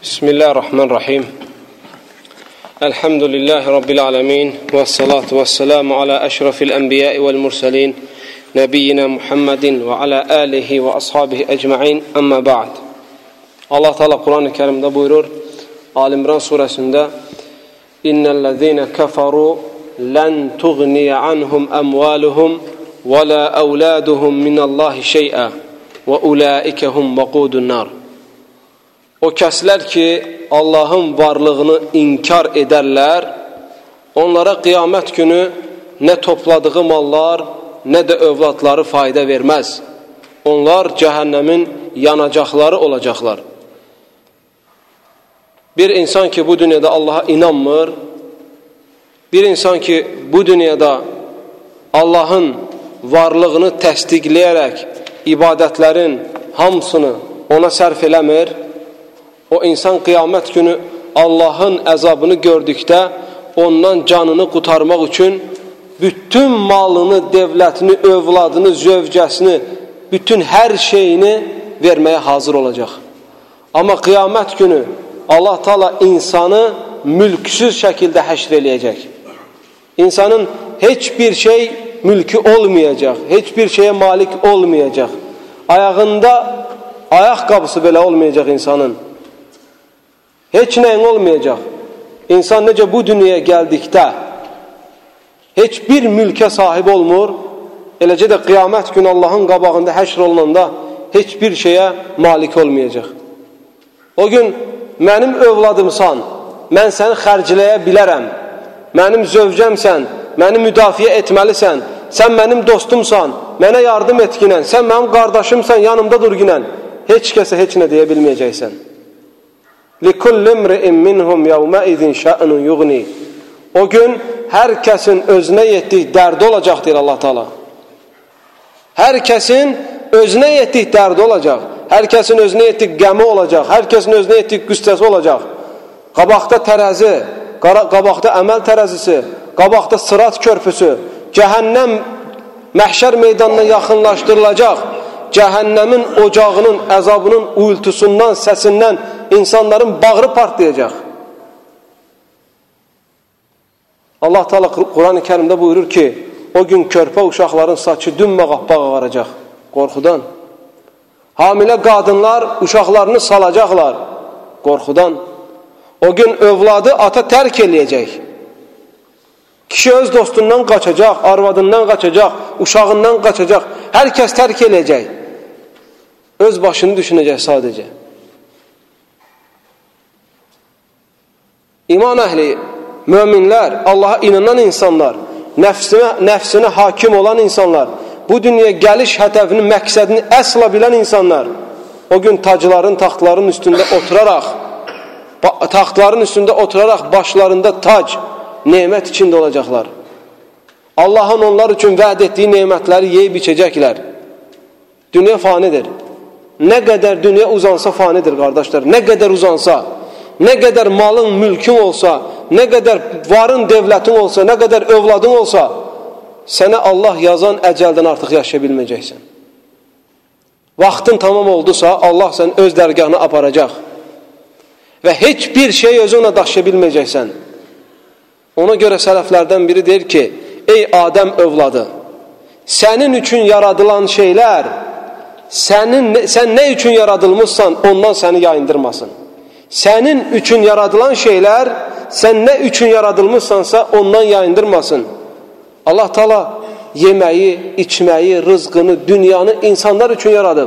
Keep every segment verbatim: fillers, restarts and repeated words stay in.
Bismillahirrahmanirrahim. Elhamdülillahi Rabbil alemin. Ve salatu ve selamu ala eşrafil enbiyai vel mursalin. Nebiyyina Muhammedin ve ala alihi ve ashabihi ecma'in. Amma ba'd. Allah Teala Kur'an-ı Kerim'de buyurur. Ali-İmran suresinde İnnellezîne keferû len tuğniye anhum emvâluhum ve la evlâduhum minallahi şey'a ve ulaikehum vaqudun nar. O kəslər ki, Allahın varlığını inkar edərlər, onlara qiyamət günü nə topladığı mallar, nə də övladları fayda verməz. Onlar cəhənnəmin yanacaqları olacaqlar. Bir insan ki, bu dünyada Allaha inanmır, bir insan ki, bu dünyada Allahın varlığını təsdiqləyərək ibadətlərin hamısını ona sərf eləmir, o insan qiyamət günü Allahın əzabını gördükdə ondan canını qurtarmaq üçün bütün malını, devlətini, övladını, zövcəsini, bütün hər şeyini verməyə hazır olacaq. Amma qiyamət günü Allah Teala insanı mülksüz şəkildə həşr eləyəcək. İnsanın heç bir şey mülkü olmayacaq, heç bir şeyə malik olmayacaq. Ayağında ayaqqabısı belə olmayacaq insanın. Heç nəyin olmayacaq. İnsan necə bu dünyaya gəldikdə heç bir mülkə sahib olmur, eləcə də qiyamət günü Allahın qabağında həşr olunanda heç bir şeyə malik olmayacaq. O gün mənim övladımsan, mən səni xərcləyə bilərəm, mənim zövcəmsən, məni müdafiə etməlisən, sən mənim dostumsan, mənə yardım etginən, sən mənim qardaşımsan, yanımda durginən, heç kəsə heç nə deyə bilməyəcəksən. لِكُلِّ اِمْرِئٍ مِّنْهُمْ يَوْمَئِذٍ شَأْنٌ يُغْنِي. O gün hər kəsin özünə yetdiyi dərdi olacaq, deyir Allah Teala. Hər kəsin özünə yetdiyi dərdi olacaq. Hər kəsin özünə yetdiyi qəmi olacaq. Hər kəsin özünə yetdiyi qüssəsi olacaq. Qabaqda tərəzi, qabaqda əməl tərəzisi, qabaqda sırat körpüsü, cəhənnəm məhşər meydanına yaxınlaşdırılacaq. Cəhənnəmin ocağının, əzabının uğultusundan, səsindən insanların bağrı partlayacaq. Allah Teala Kur'an-ı Kerim'de buyurur ki, o gün körpə uşaqların saçı dünmə qappaq ağaracaq qorxudan. Hamilə qadınlar uşaqlarını salacaqlar qorxudan. O gün övladı ata tərk eləyəcək. Kişi öz dostundan qaçacaq, arvadından qaçacaq, uşağından qaçacaq. Hər kəs tərk eləyəcək. Öz başını düşünəcək sadəcə. İman əhli, möminlər, Allaha inanan insanlar, nəfsinə, nəfsinə hakim olan insanlar, bu dünyaya gəliş hədəfinin məqsədini əsla bilən insanlar, o gün tacların, taxtların üstündə oturaraq, taxtların üstündə oturaraq başlarında tac, nemət içində olacaqlar. Allahın onlar üçün vəd etdiyi nemətləri yeyib içəcəklər. Dünya fanidir. Nə qədər dünya uzansa fanidir, qardaşlar. Nə qədər uzansa, nə qədər malın, mülkün olsa, nə qədər varın, devlətin olsa, nə qədər övladın olsa, sənə Allah yazan əcəldən artıq yaşaya bilməyəcəksən. Vaxtın tamam oldusa, Allah səni öz dərgahına aparacaq. Və heç bir şey özünə daşıya bilməyəcəksən. Ona görə sələflərdən biri deyir ki, ey Adəm övladı, sənin üçün yaradılan şeylər, sənin, sən nə üçün yaradılmışsan, ondan səni yayındırmasın. Sənin üçün yaradılan şeylər, sən nə üçün yaradılmışsansa, ondan yayındırmasın. Allah Teala yeməyi, içməyi, rızqını, dünyanı insanlar üçün yaradıb.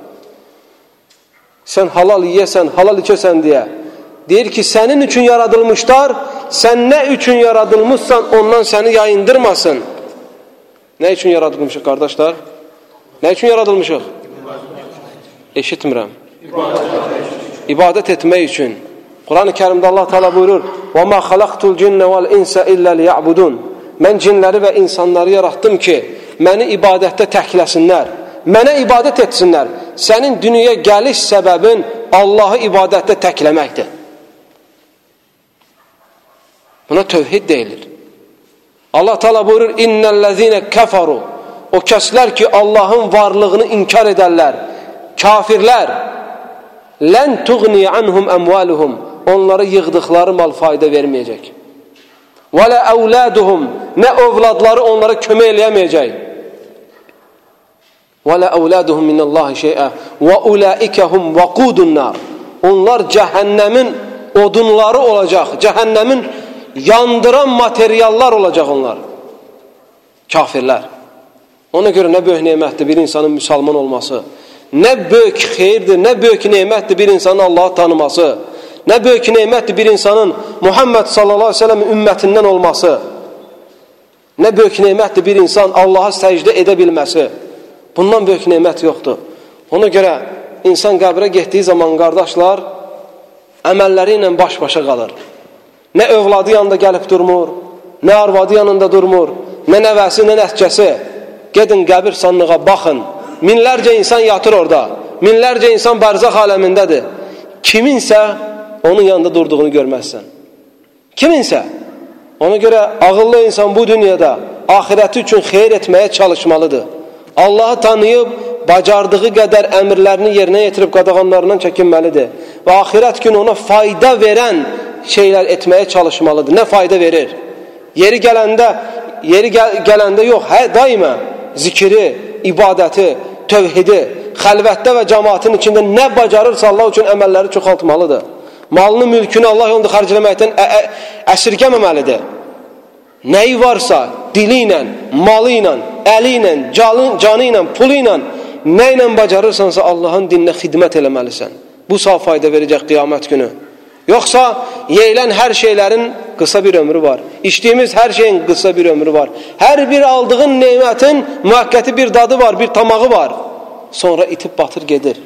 Sən halal yiyəsən, halal içəsən deyə. Deyir ki, sənin üçün yaradılmışlar, sən nə üçün yaradılmışsan, ondan səni yayındırmasın. Nə üçün yaradılmışıq, qardaşlar? Nə üçün yaradılmışıq? Eşitmirəm. İbadət etmək üçün. Quran-ı Kerimdə Allah Teala buyurur: "Və mə xalaqtul cinnə vəl insə illə liya'budun." Mən cinləri və insanları yaratdım ki, məni ibadətdə təkləsinlər, mənə ibadət etsinlər. Sənin dünyaya gəliş səbəbin Allahı ibadətdə təkləməkdir. Buna tövhid deyilir. Allah Teala buyurur: "İnnellezîne keferu." O kəslər ki, Allahın varlığını inkar edərlər, kafirlər, lən tuğni anhum amwaluhum. Onlara yığdıqları mal fayda verməyəcək. Və la auladuhum, nə övladları onlara kömək eləyəcək. Və la auladuhum minallahi şey'a və ulaikahum vaqudun nar. Onlar cəhənnəmin odunları olacaq. Cəhənnəmin yandıran materiallar olacaq onlar. Kafirlər. Ona görə nə böyük nemətdir bir insanın müsəlman olması. Nə böyük xeyirdir, nə böyük nemətdir bir insanın Allahı tanıması. Nə böyük nemətdir bir insanın Muhammed sallallahu aleyhi ve sellem ümmətindən olması. Nə böyük nemətdir bir insan Allaha səcdə edə bilməsi. Bundan böyük nemət yoxdur. Ona görə insan qəbrə getdiyi zaman qardaşlar əməlləri ilə baş-başa qalır. Nə övladı yanında gəlib durmur, nə arvadı yanında durmur, nə nəvəsi, nə nəticəsi. Gedin qəbir sanlığa baxın. Minlərcə insan yatır orada. Minlərcə insan barzaq aləmindədir. Kiminsə onun yanında durduğunu görməzsən. Kiminsə. Ona görə ağıllı insan bu dünyada ahirəti üçün xeyir etməyə çalışmalıdır. Allahı tanıyıb, bacardığı qədər əmrlərini yerinə yetirib qadağanlarından çəkinməlidir. Və ahirət günü ona fayda verən şeylər etməyə çalışmalıdır. Nə fayda verir? Yeri gələndə, yeri gəl gələndə yox, hə, daima zikri, ibadəti, tövhidi, xəlvətdə və cəmaatın içində nə bacarırsa Allah üçün əməlləri çoxaltmalıdır. Malını, mülkünü Allah yolunda xərcləməkdən əsirgəməməlidir. Nəyi varsa, dili ilə, malı ilə, əli ilə, canı ilə, pulu ilə, nə ilə bacarırsansa Allahın dininə xidmət eləməlisən. Bu sağ fayda verəcək qiyamət günü. Yoxsa yeyilən hər şeylərin qısa bir ömrü var. İçdiyimiz hər şeyin qısa bir ömrü var. Hər bir aldığın nemətin müəqqəti bir dadı var, bir tamağı var. Sonra itib batır gedir.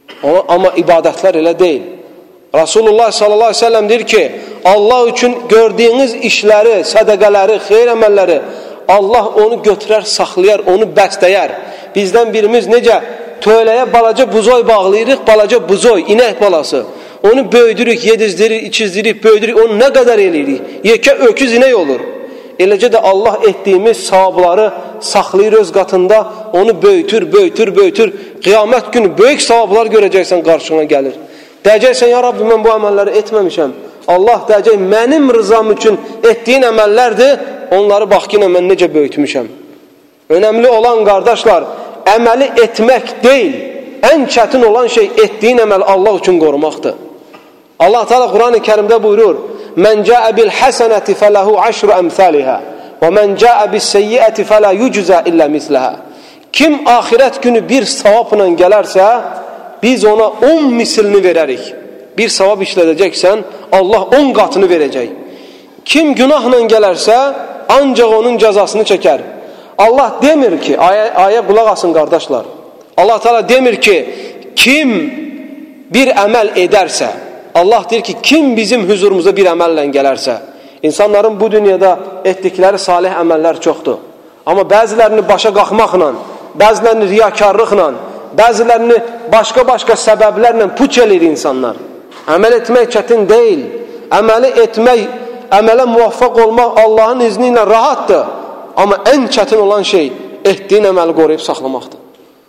Amma ibadətlər elə deyil. Rasulullah sallallahu aleyhi ve sellem deyir ki, Allah üçün gördüyünüz işləri, sədəqələri, xeyir əməlləri Allah onu götürər, saxlayar, onu bəstəyər. Bizdən birimiz necə töyləyə balaca buzoy bağlayırıq, balaca buzoy, inək balası. Onu böyüdürük, yedizdirik, içizdirik, böyüdürük, onu nə qədər eləyirik? Yekə öküz inək olur. Eləcə də Allah etdiyimiz savabları saxlayır öz qatında, onu böyütür, böyütür, böyütür. Qiyamət günü böyük savablar görəcəksən, qarşına gəlir. Deyəcəksən, ya Rabbi, mən bu əməlləri etməmişəm. Allah deyəcək, mənim rızam üçün etdiyin əməllərdir, onları bax ki, mən necə böyütmüşəm. Önəmli olan, qardaşlar, əməli etmək deyil, ən çətin olan şey etdiyin əməl Allah üçün qorumaqdır. Allah Teala Quran-ı Kərimdə buyurur, mən cəə bil həsənəti fələhu əşru əmthəlihə və mən cəə bis seyyiəti fələ yücüzə illə misləhə. Kim axirət günü bir savabla gələrsə, biz ona on mislini verərik. Bir savab işlədəcəksən, Allah on qatını verəcək. Kim günahla gələrsə, ancaq onun cəzasını çəkər. Allah demir ki, aya, aya qulaq asın qardaşlar. Allah Teala demir ki, kim bir əməl edərsə, Allah deyir ki, kim bizim huzurumuza bir əməllə gələrsə, insanların bu dünyada etdikləri salih əməllər çoxdur. Amma bəzilərini başa qalxmaqla, bəzilərini riyakarlıqla, bəzilərini başqa-başqa səbəblərlə puç elir insanlar. Əməl etmək çətin deyil. Əməli etmək, əmələ muvaffaq olmaq Allahın izni ilə rahatdır. Amma ən çətin olan şey etdiyin əməli qoruyub saxlamaqdır.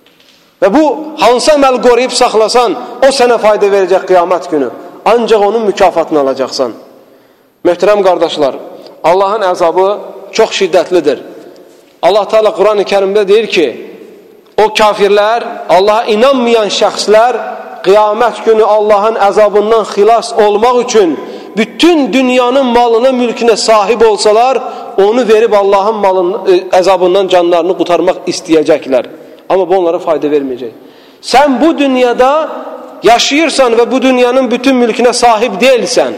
Və bu, hansı əməli qoruyub saxlasan, o sənə fayda verəcək qiyamət günü. Ancaq onun mükafatını alacaqsan. Möhtərəm qardaşlar, Allahın əzabı çox şiddətlidir. Allah Teala Quran-ı Kərimdə deyir ki, o kafirlər, Allaha inanmayan şəxslər qiyamət günü Allahın əzabından xilas olmaq üçün bütün dünyanın malına, mülkünə sahib olsalar, onu verib Allahın malının, əzabından canlarını qurtarmaq istəyəcəklər. Amma bu onlara fayda verməyəcək. Sən bu dünyada yaşayırsan və bu dünyanın bütün mülkünə sahib deyilsən.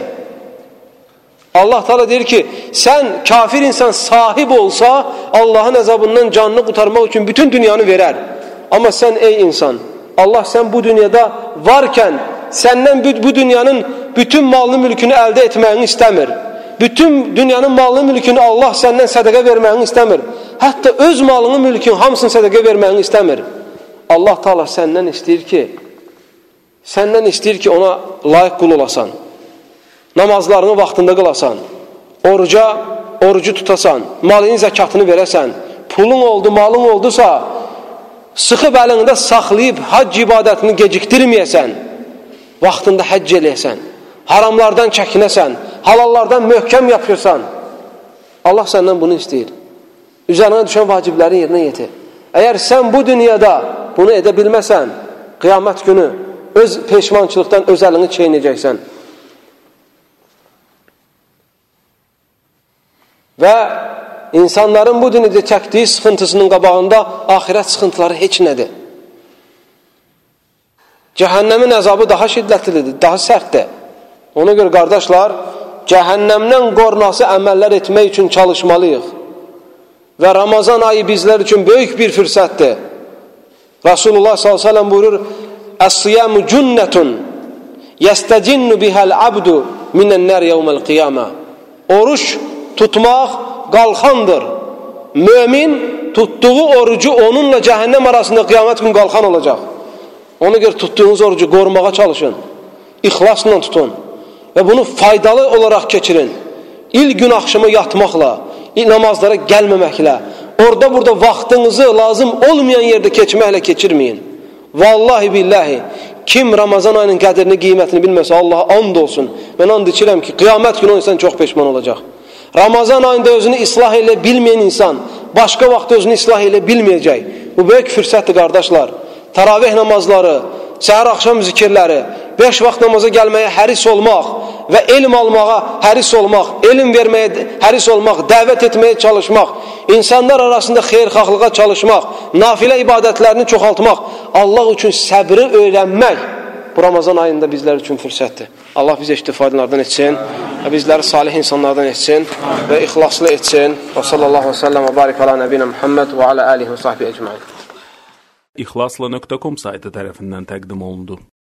Allah Teala deyir ki, sən kafir insan sahib olsa, Allahın əzabından canını qurtarmaq üçün bütün dünyanı verər. Amma sən ey insan, Allah sən bu dünyada varkən, səndən bu dünyanın bütün malını, mülkünü əldə etməyini istəmir. Bütün dünyanın malını, mülkünü Allah səndən sədəqə verməyini istəmir. Hətta öz malını, mülkünü hamısını sədəqə verməyini istəmir. Allah Teala səndən istəyir ki, səndən istəyir ki, ona layiq qul olasan. Namazlarını vaxtında qılasan. Oruca, orucu tutasan. Malının zəkatını verəsən. Pulun oldu, malın oldusa, sıxıb əlində saxlayıb hac ibadətini gecikdirməyəsən. vaxtında həcc eləyəsən, haramlardan çəkinəsən, halallardan möhkəm yapırsan, Allah səndən bunu istəyir. Üzərinə düşən vacibləri yerinə yetir. Əgər sən bu dünyada bunu edə bilməsən, qiyamət günü öz peşmançılıqdan öz əlini çeynəyəcəksən. Və insanların bu dünyada çəkdiyi sıxıntısının qabağında axirət sıxıntıları heç nədir. Cəhənnəmin əzabı daha şiddətlidir, daha sərtdir. Ona görə qardaşlar, cəhənnəmdən qorunası əməllər etmək üçün çalışmalıyıq. Və Ramazan ayı bizlər üçün böyük bir fürsətdir. Rasulullah sallallahu aleyhi ve sellem buyurur, "Es-siyamu cunnetun yestəcinnu bihəl abdu minən-nər yevməl-qiyamə." Oruç tutmaq qalxandır. Mömin tutduğu orucu onunla cəhənnəm arasında qiyamət gün qalxan olacaq. Ona görə tutduğunuz orucu qorumağa çalışın. İxlasla tutun. Və bunu faydalı olaraq keçirin. İl gün axşamı yatmaqla, namazlara gəlməməklə, orada burada vaxtınızı lazım olmayan yerdə keçməklə keçirməyin. Vallahi billahi, kim Ramazan ayının qədrini, qiymətini bilməsə Allaha and olsun. Mən and içirəm ki, qiyamət günü o insan çox peşman olacaq. Ramazan ayında özünü islah elə bilməyən insan, başqa vaxt özünü islah elə bilməyəcək. Bu böyük fürsətdir qardaşlar. Taravih namazları, səhər axşam zikirləri, beş vaxt namaza gəlməyə həris olmaq və elm almağa həris olmaq, elm verməyə həris olmaq, dəvət etməyə çalışmaq, insanlar arasında xeyirxahlığa çalışmaq, nafilə ibadətlərini çoxaltmaq, Allah üçün səbri öyrənmək bu Ramazan ayında bizlər üçün fürsətdir. Allah bizə istifadələrdən etsin və bizləri salih insanlardan etsin və ixlaslı etsin. Və sallallahu aleyhi və səlləm və barik ala nəbinə Muhammed və alə alihi və sahbihi ecmaîn. İxlasla nöqtə com saytı tərəfindən təqdim olundu.